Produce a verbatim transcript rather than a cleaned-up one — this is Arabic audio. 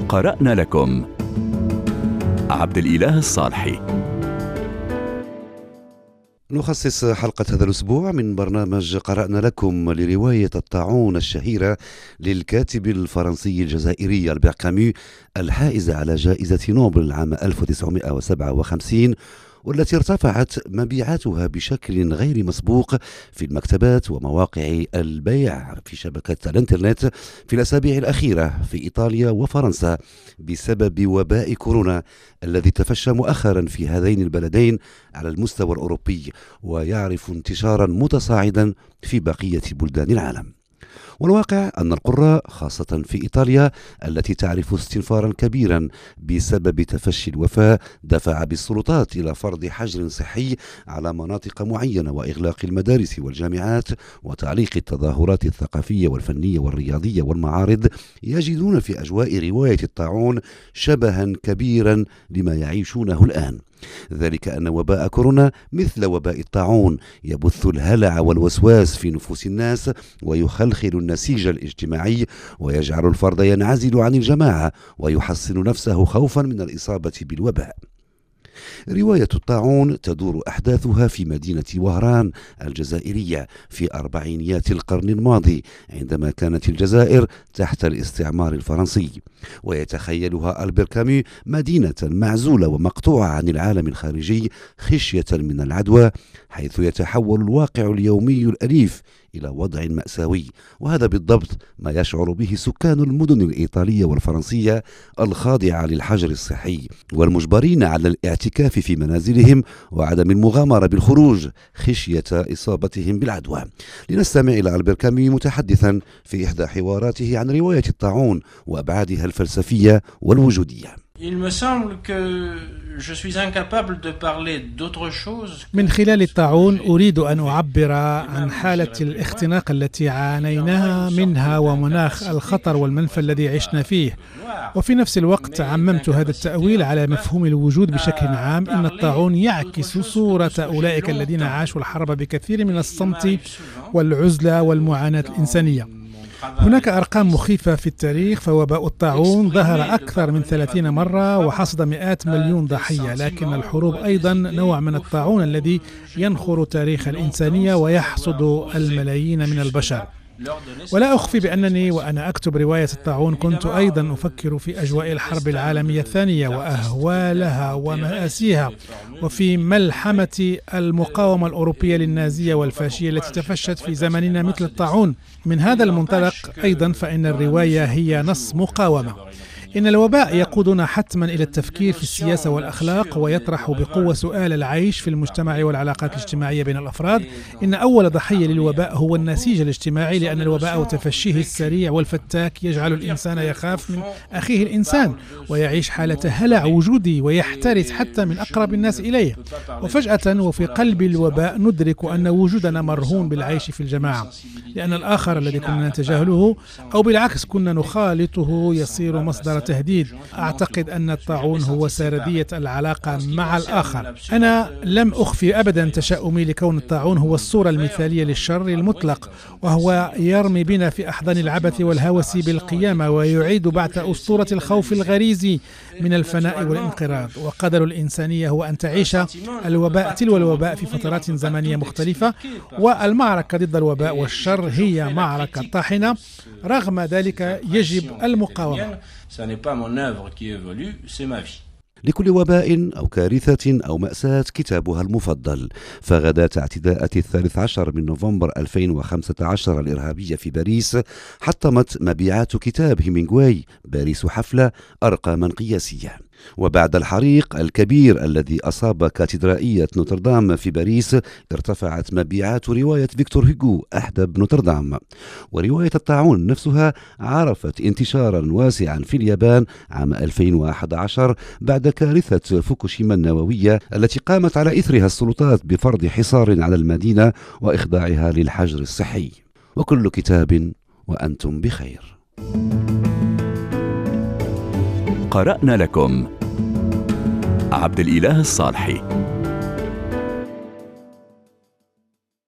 قرأنا لكم عبد الإله الصالحي. نخصص حلقة هذا الأسبوع من برنامج قرأنا لكم لرواية الطاعون الشهيرة للكاتب الفرنسي الجزائري ألبير كامو الحائز على جائزة نوبل عام ألف وتسعمائة وسبعة وخمسين، والتي ارتفعت مبيعاتها بشكل غير مسبوق في المكتبات ومواقع البيع في شبكة الانترنت في الأسابيع الأخيرة في إيطاليا وفرنسا بسبب وباء كورونا الذي تفشى مؤخرا في هذين البلدين على المستوى الأوروبي ويعرف انتشارا متصاعدا في بقية بلدان العالم. والواقع أن القراء خاصة في إيطاليا التي تعرف استنفارا كبيرا بسبب تفشي الوفاة دفع بالسلطات إلى فرض حجر صحي على مناطق معينة وإغلاق المدارس والجامعات وتعليق التظاهرات الثقافية والفنية والرياضية والمعارض، يجدون في أجواء رواية الطاعون شبها كبيرا لما يعيشونه الآن. ذلك أن وباء كورونا مثل وباء الطاعون يبث الهلع والوسواس في نفوس الناس ويخلخل النسيج الاجتماعي ويجعل الفرد ينعزل عن الجماعة ويحصن نفسه خوفا من الإصابة بالوباء. رواية الطاعون تدور أحداثها في مدينة وهران الجزائرية في أربعينيات القرن الماضي عندما كانت الجزائر تحت الاستعمار الفرنسي، ويتخيلها ألبير كامو مدينة معزولة ومقطوعة عن العالم الخارجي خشية من العدوى، حيث يتحول الواقع اليومي الأليف إلى وضع مأساوي، وهذا بالضبط ما يشعر به سكان المدن الإيطالية والفرنسية الخاضعة للحجر الصحي والمجبرين على الاعتكاف في منازلهم وعدم المغامرة بالخروج خشية إصابتهم بالعدوى. لنستمع إلى ألبير كامو متحدثا في إحدى حواراته عن رواية الطاعون وأبعادها الفلسفية والوجودية. من خلال الطاعون أريد أن أعبر عن حالة الاختناق التي عانيناها منها ومناخ الخطر والمنفى الذي عشنا فيه، وفي نفس الوقت عممت هذا التأويل على مفهوم الوجود بشكل عام. إن الطاعون يعكس صورة أولئك الذين عاشوا الحرب بكثير من الصمت والعزلة والمعاناة الإنسانية. هناك أرقام مخيفة في التاريخ، فوباء الطاعون ظهر أكثر من ثلاثين مرة وحصد مئات مليون ضحية، لكن الحروب أيضا نوع من الطاعون الذي ينخر تاريخ الإنسانية ويحصد الملايين من البشر. ولا أخفي بأنني وأنا أكتب رواية الطاعون كنت أيضا أفكر في أجواء الحرب العالمية الثانية وأهوالها ومآسيها، وفي ملحمة المقاومة الأوروبية للنازية والفاشية التي تفشت في زمننا مثل الطاعون. من هذا المنطلق أيضا فإن الرواية هي نص مقاومة. إن الوباء يقودنا حتما إلى التفكير في السياسة والأخلاق ويطرح بقوة سؤال العيش في المجتمع والعلاقات الاجتماعية بين الأفراد. إن أول ضحية للوباء هو النسيج الاجتماعي، لأن الوباء وتفشيه السريع والفتاك يجعل الإنسان يخاف من أخيه الإنسان ويعيش حالة هلع وجودي ويحترس حتى من أقرب الناس إليه. وفجأة وفي قلب الوباء ندرك أن وجودنا مرهون بالعيش في الجماعة، لأن الآخر الذي كنا نتجاهله أو بالعكس كنا نخالطه يصير مصدر تهديد. أعتقد أن الطاعون هو سردية العلاقة مع الآخر. أنا لم أخفي أبدا تشاؤمي لكون الطاعون هو الصورة المثالية للشر المطلق، وهو يرمي بنا في أحضان العبث والهوس بالقيامة ويعيد بعث أسطورة الخوف الغريزي من الفناء والانقراض. وقدر الإنسانية هو أن تعيش الوباء تلو الوباء في فترات زمنية مختلفة، والمعركة ضد الوباء والشر هي معركة طاحنة. رغم ذلك يجب المقاومة. لكل وباء أو كارثة أو مأساة كتابها المفضل. فغداة اعتداءات الثالث عشر من نوفمبر ألفين وخمسة عشر الإرهابية في باريس حطمت مبيعات كتاب هيمينغواي باريس حفلة أرقاما قياسية. وبعد الحريق الكبير الذي أصاب كاتدرائية نوتردام في باريس ارتفعت مبيعات رواية فيكتور هوغو أحدب نوتردام. ورواية الطاعون نفسها عرفت انتشارا واسعا في اليابان عام ألفين وأحد عشر بعد كارثة فوكوشيما النووية التي قامت على إثرها السلطات بفرض حصار على المدينة وإخضاعها للحجر الصحي. وكل كتاب وأنتم بخير. قرأنا لكم عبد الإله الصالحي.